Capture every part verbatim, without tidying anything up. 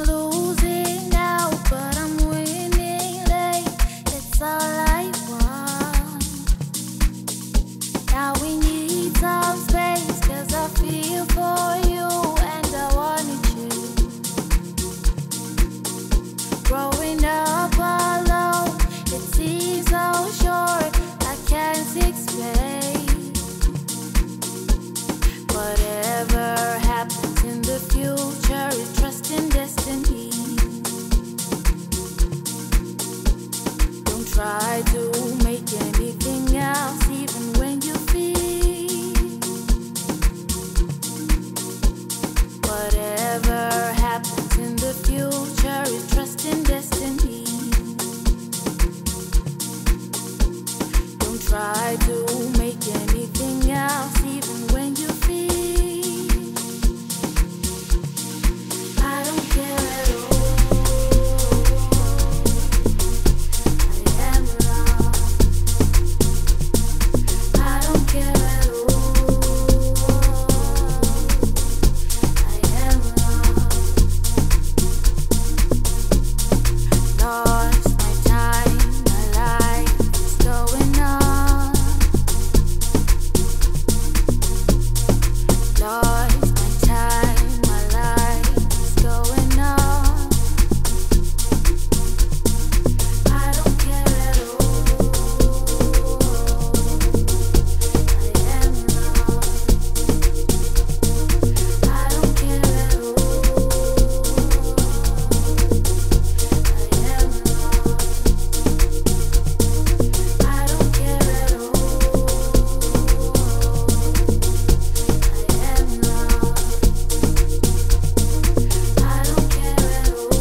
losing now, but I'm winning late. That's all I want. Now we need some space, 'cause I feel for you and I wanted you. Growing up alone, it seems so short, I can't explain. Whatever happens in the future is trust in destiny. Don't try to make anything else, even when you feel. Whatever happens in the future is trust in destiny. Don't try to make anything else, even when you feel. I don't care at all. I am lost. I don't care at all. I am lost. Lost my time, my life is going on. Lost my time, my life is going on. I don't care at all. I am lost. I don't care at all. I am lost. I don't care at all. I am lost. I don't care at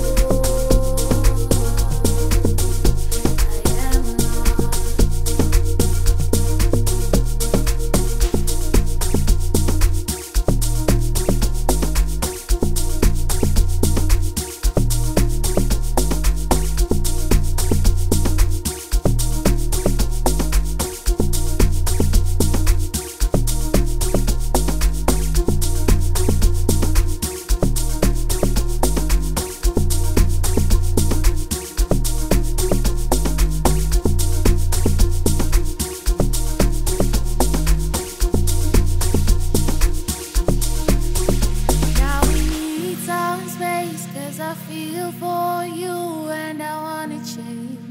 Now we need some space, 'cause I feel for you and I wanna change.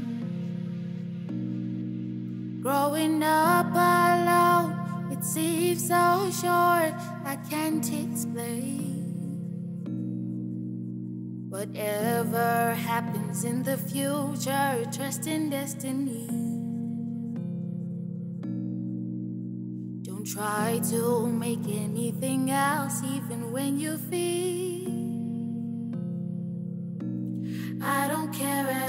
Growing up alone, it seems so short, I can't explain. Whatever happens in the future, trust in destiny. Don't try to make anything else, even when you feel. I don't care